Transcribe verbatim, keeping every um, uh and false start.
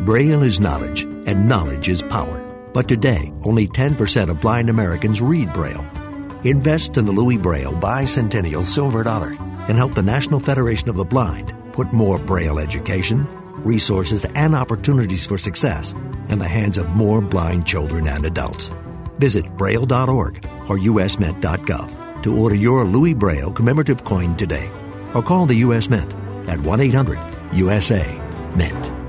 Braille is knowledge, and knowledge is power. But today, only ten percent of blind Americans read Braille. Invest in the Louis Braille Bicentennial Silver Dollar and help the National Federation of the Blind put more Braille education, resources, and opportunities for success in the hands of more blind children and adults. Visit Braille dot org or U S Mint dot gov to order your Louis Braille commemorative coin today, or call the U S Mint at one eight hundred U S A Mint.